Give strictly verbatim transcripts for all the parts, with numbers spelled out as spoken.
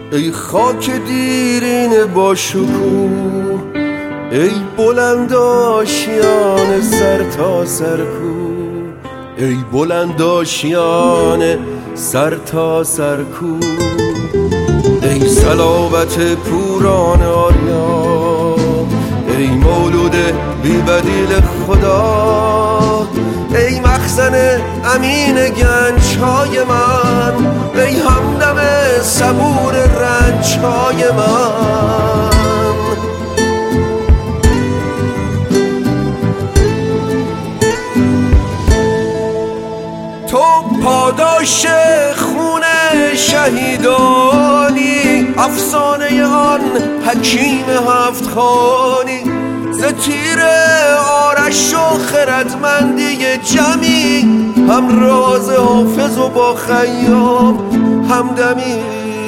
ای خاک دیرین با شکوه، ای بلند آشیان سر تا سر کوه، ای بلند آشیان سر تا سر کوه، ای صلابت پوران آریا، ای مولود بی بدیل خدا، ای مخزن امین گنج‌های من، ای همدم صبور رنج‌های من. تو پاداش خون شهیدانی، افسانه آن حکیم هفت خوانی، ز تیر آرش و خردمندی جمعی، هم راز حافظ و با خیام همدمی.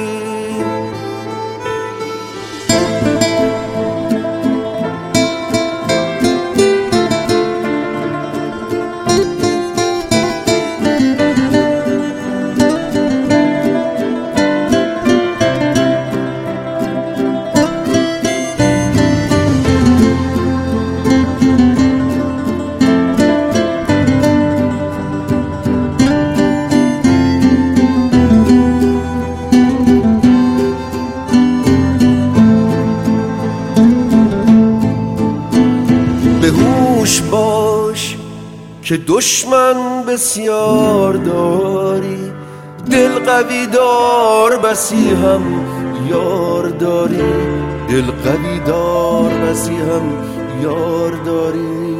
به هوش باش که دشمن بسیار داری، دل قوی دار بسی هم یار داری، دل قوی دار بسی هم یار داری.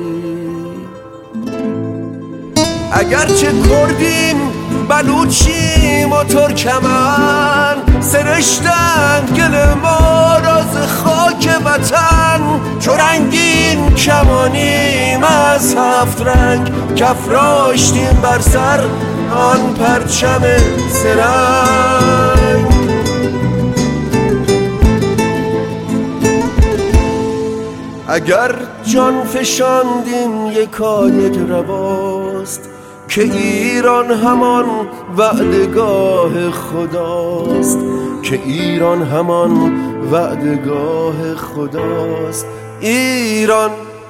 اگرچه کردیم بلوچیم و ترکمن، سرشتن گل ما راز خاک وطن، چو رنگین کمانیم از هفت رنگ، کفراشتیم بر سر آن پرچم سرنگ. اگر جان فشاندیم یکایک رواست، که ایران همان وعدگاه خداست، که ایران همان وعدگاه خداست. ایران